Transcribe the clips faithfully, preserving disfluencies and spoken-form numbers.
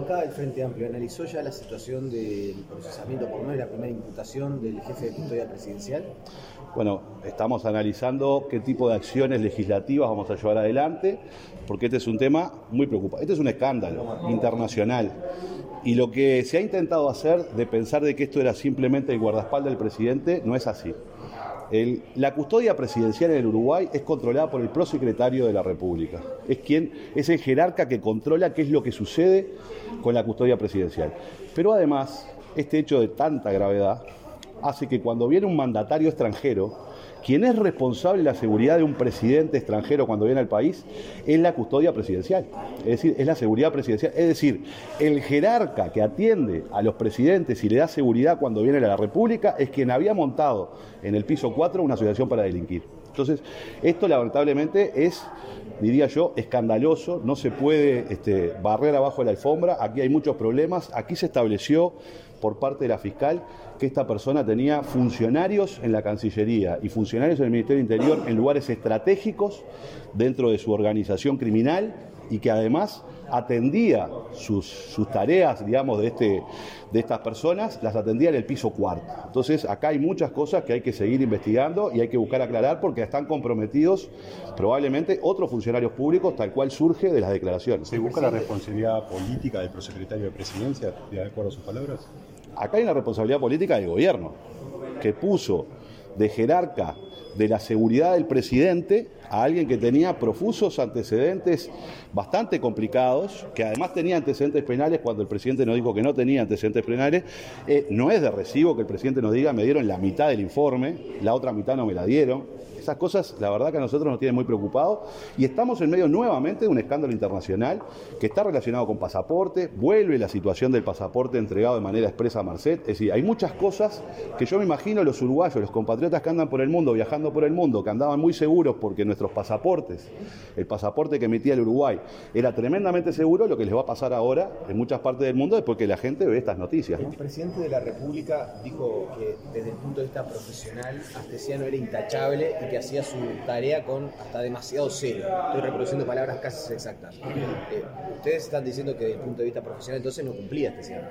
bancada del Frente Amplio analizó ya la situación del procesamiento, por lo menos la primera imputación del jefe de custodia presidencial? Bueno, estamos analizando qué tipo de acciones legislativas vamos a llevar adelante, porque este es un tema muy preocupante. Este es un escándalo internacional. Y lo que se ha intentado hacer de pensar de que esto era simplemente el guardaespaldas del presidente, no es así. El, la custodia presidencial en el Uruguay es controlada por el prosecretario de la República. Es quien, es el jerarca que controla qué es lo que sucede con la custodia presidencial. Pero además, este hecho de tanta gravedad hace que cuando viene un mandatario extranjero, quien es responsable de la seguridad de un presidente extranjero cuando viene al país es la custodia presidencial, es decir, es la seguridad presidencial. Es decir, el jerarca que atiende a los presidentes y le da seguridad cuando viene a la República es quien había montado en el piso cuatro una asociación para delinquir. Entonces, esto lamentablemente es, diría yo, escandaloso, no se puede este, barrer abajo de la alfombra, aquí hay muchos problemas, aquí se estableció por parte de la fiscal que esta persona tenía funcionarios en la Cancillería y funcionarios en el Ministerio del Interior en lugares estratégicos dentro de su organización criminal y que además atendía sus, sus tareas, digamos, de, este, de estas personas, las atendía en el piso cuarto. Entonces, acá hay muchas cosas que hay que seguir investigando y hay que buscar aclarar porque están comprometidos probablemente otros funcionarios públicos, tal cual surge de las declaraciones. ¿Se busca la responsabilidad política del prosecretario de Presidencia, de acuerdo a sus palabras? Acá hay una responsabilidad política del gobierno, que puso de jerarca de la seguridad del presidente a alguien que tenía profusos antecedentes bastante complicados, que además tenía antecedentes penales cuando el presidente nos dijo que no tenía antecedentes penales. Eh, no es de recibo que el presidente nos diga me dieron la mitad del informe, la otra mitad no me la dieron. Esas cosas, la verdad que a nosotros nos tienen muy preocupados y estamos en medio nuevamente de un escándalo internacional que está relacionado con pasaporte, vuelve la situación del pasaporte entregado de manera expresa a Marcet, es decir, hay muchas cosas que yo me imagino los uruguayos, los compatriotas que andan por el mundo, viajando por el mundo, que andaban muy seguros porque nuestros pasaportes, el pasaporte que emitía el Uruguay era tremendamente seguro, lo que les va a pasar ahora en muchas partes del mundo es porque la gente ve estas noticias, ¿no? El presidente de la República dijo que desde el punto de vista profesional Astesiano era intachable y que hacía su tarea con hasta demasiado cero. Estoy reproduciendo palabras casi exactas. Eh, ustedes están diciendo que desde el punto de vista profesional entonces no cumplía Astesiano.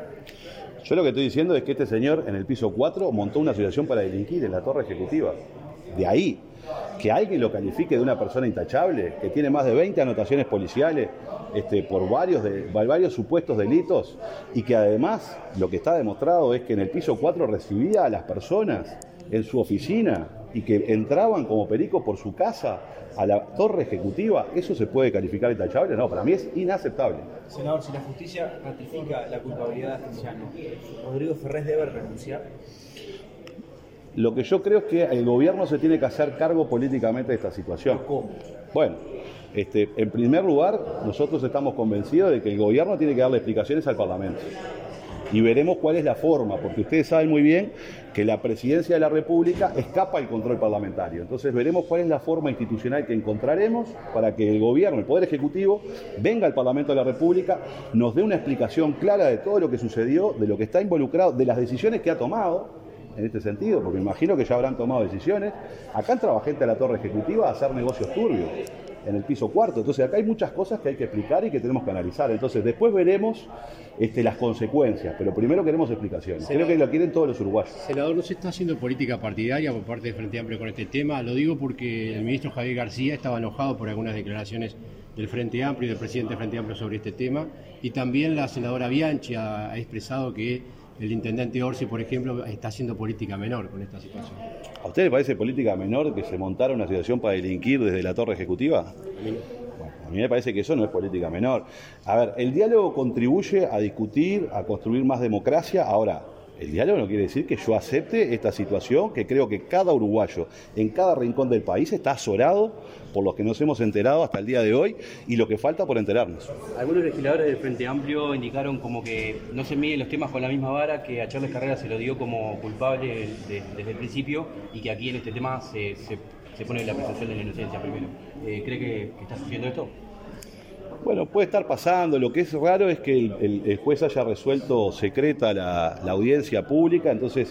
Yo lo que estoy diciendo es que este señor en el piso cuatro montó una asociación para delinquir en la torre ejecutiva. De ahí, que alguien lo califique de una persona intachable, que tiene más de veinte anotaciones policiales este, por varios, de, varios supuestos delitos y que además lo que está demostrado es que en el piso cuatro recibía a las personas en su oficina y que entraban como pericos por su casa a la torre ejecutiva, ¿eso se puede calificar de intachable? No, para mí es inaceptable. Senador, si la justicia ratifica la culpabilidad de Astesiano, ¿Rodrigo Ferrés debe renunciar? Lo que yo creo es que el gobierno se tiene que hacer cargo políticamente de esta situación. ¿Cómo? Bueno, este, en primer lugar, nosotros estamos convencidos de que el gobierno tiene que darle explicaciones al Parlamento. Y veremos cuál es la forma, porque ustedes saben muy bien que la presidencia de la República escapa al control parlamentario. Entonces veremos cuál es la forma institucional que encontraremos para que el gobierno, el Poder Ejecutivo, venga al Parlamento de la República, nos dé una explicación clara de todo lo que sucedió, de lo que está involucrado, de las decisiones que ha tomado en este sentido, porque me imagino que ya habrán tomado decisiones. Acá entraba gente a la torre ejecutiva a hacer negocios turbios en el piso cuarto. Entonces acá hay muchas cosas que hay que explicar y que tenemos que analizar. Entonces después veremos este, las consecuencias, pero primero queremos explicaciones. Senador, creo que lo quieren todos los uruguayos. Senador, ¿no se está haciendo política partidaria por parte del Frente Amplio con este tema? Lo digo porque el ministro Javier García estaba enojado por algunas declaraciones del Frente Amplio y del presidente del Frente Amplio sobre este tema, y también la senadora Bianchi ha, ha expresado que el intendente Orsi, por ejemplo, está haciendo política menor con esta situación. ¿A usted le parece política menor que se montara una situación para delinquir desde la torre ejecutiva? A mí, bueno, a mí me parece que eso no es política menor. A ver, el diálogo contribuye a discutir, a construir más democracia. Ahora, el diálogo no quiere decir que yo acepte esta situación, que creo que cada uruguayo en cada rincón del país está azorado por lo que nos hemos enterado hasta el día de hoy y lo que falta por enterarnos. Algunos legisladores del Frente Amplio indicaron como que no se miden los temas con la misma vara, que a Charles Carrera se lo dio como culpable de, desde el principio y que aquí en este tema se, se, se pone la presunción de la inocencia primero. Eh, ¿Cree que, que está sucediendo esto? Bueno, puede estar pasando. Lo que es raro es que el, el, el juez haya resuelto secreta la, la audiencia pública, entonces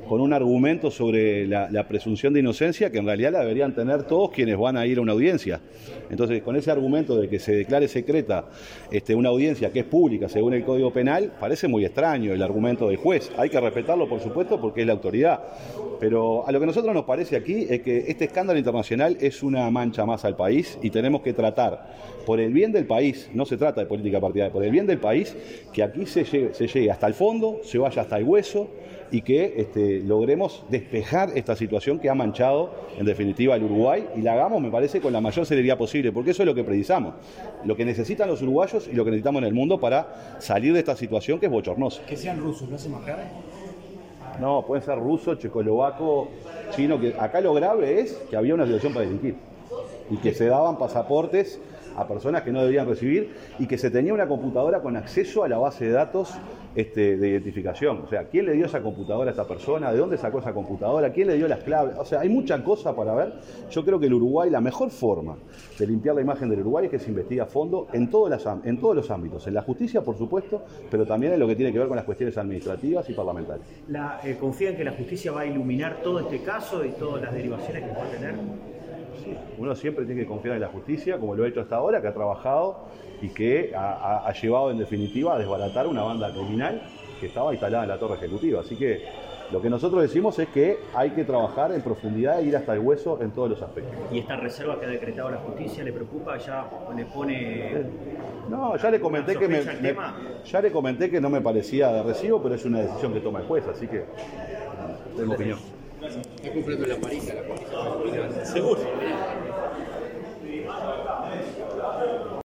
con un argumento sobre la, la presunción de inocencia que en realidad la deberían tener todos quienes van a ir a una audiencia. Entonces, con ese argumento de que se declare secreta este, una audiencia que es pública según el Código Penal, parece muy extraño el argumento del juez. Hay que respetarlo, por supuesto, porque es la autoridad. Pero a lo que a nosotros nos parece aquí es que este escándalo internacional es una mancha más al país y tenemos que tratar, por el bien del país, no se trata de política partidaria, por el bien del país, que aquí se llegue, se llegue hasta el fondo, se vaya hasta el hueso y que este, logremos despejar esta situación que ha manchado, en definitiva, el Uruguay, y la hagamos, me parece, con la mayor celeridad posible, porque eso es lo que precisamos, lo que necesitan los uruguayos y lo que necesitamos en el mundo para salir de esta situación que es bochornosa. Que sean rusos, ¿no hace más grave? No, pueden ser ruso, checoslovaco, chino, que acá lo grave es que había una situación para delinquir y que se daban pasaportes a personas que no debían recibir y que se tenía una computadora con acceso a la base de datos este, de identificación. O sea, ¿quién le dio esa computadora a esta persona? ¿De dónde sacó esa computadora? ¿Quién le dio las claves? O sea, hay mucha cosa para ver. Yo creo que el Uruguay, la mejor forma de limpiar la imagen del Uruguay es que se investigue a fondo en todos, las, en todos los ámbitos. En la justicia, por supuesto, pero también en lo que tiene que ver con las cuestiones administrativas y parlamentarias. La, eh, ¿Confía en que la justicia va a iluminar todo este caso y todas las derivaciones que pueda tener? Sí, uno siempre tiene que confiar en la justicia, como lo ha hecho hasta ahora, que ha trabajado y que ha, ha, ha llevado en definitiva a desbaratar una banda criminal que estaba instalada en la torre ejecutiva. Así que lo que nosotros decimos es que hay que trabajar en profundidad e ir hasta el hueso en todos los aspectos. ¿Y esta reserva que ha decretado la justicia le preocupa? ¿Ya le pone...? No, ya le comenté que me, me, ya le comenté que no me parecía de recibo, pero es una decisión que toma el juez, así que tengo opinión. Está comprando la parija, la parija. Seguro.